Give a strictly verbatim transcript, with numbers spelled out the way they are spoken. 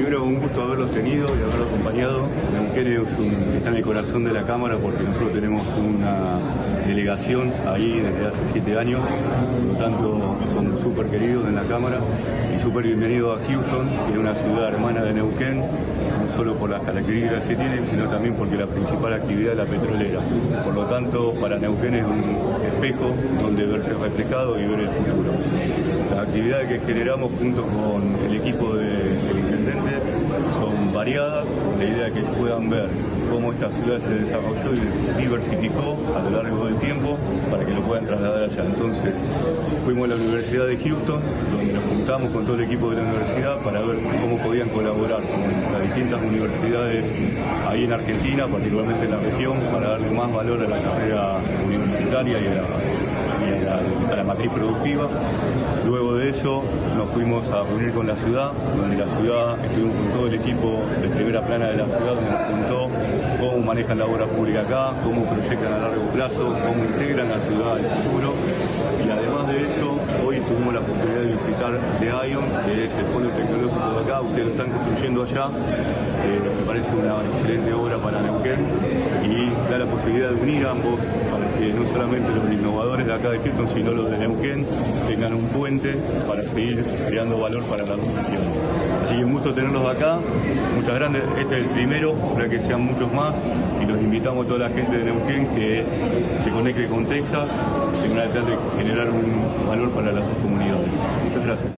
primero, un gusto haberlos tenido y haberlos acompañado. Neuquén es un, está en el corazón de la Cámara porque nosotros tenemos una delegación ahí desde hace siete años, por lo tanto son súper queridos en la Cámara y súper bienvenidos a Houston, que es una ciudad hermana de Neuquén, no solo por las características que tiene, sino también porque la principal actividad es la petrolera. Por lo tanto, para Neuquén es un espejo donde verse reflejado y ver el futuro. Las actividades que generamos junto con el equipo de, del intendente son variadas, con la idea de que se puedan ver cómo esta ciudad se desarrolló y se diversificó a lo largo del tiempo para que lo puedan trasladar allá. Entonces, fuimos a la Universidad de Houston, donde nos juntamos con todo el equipo de la universidad para ver cómo podían colaborar con las distintas universidades ahí en Argentina, particularmente en la región, para darle más valor a la carrera universitaria y a la, y a la, a la matriz productiva. Luego de eso nos fuimos a reunir con la ciudad, donde la ciudad estuvimos con todo el equipo de primera plana de la ciudad, donde nos contó cómo manejan la obra pública acá, cómo proyectan a largo plazo, cómo integran la ciudad al futuro. Y además de eso, hoy tuvimos la posibilidad de visitar The Ion, que es el polo tecnológico de acá. Ustedes lo están construyendo allá, eh, me parece una excelente obra para Neuquén y da la posibilidad de unir ambos para que no solamente los innovadores de acá de Houston, sino los de Neuquén tengan un puente para seguir creando valor para las dos regiones. Así que un gusto tenerlos acá, muchas gracias. Este es el primero, para que sean muchos más y los invitamos a toda la gente de Neuquén que se conecte con Texas en una idea de generar un valor para las dos comunidades. Muchas gracias.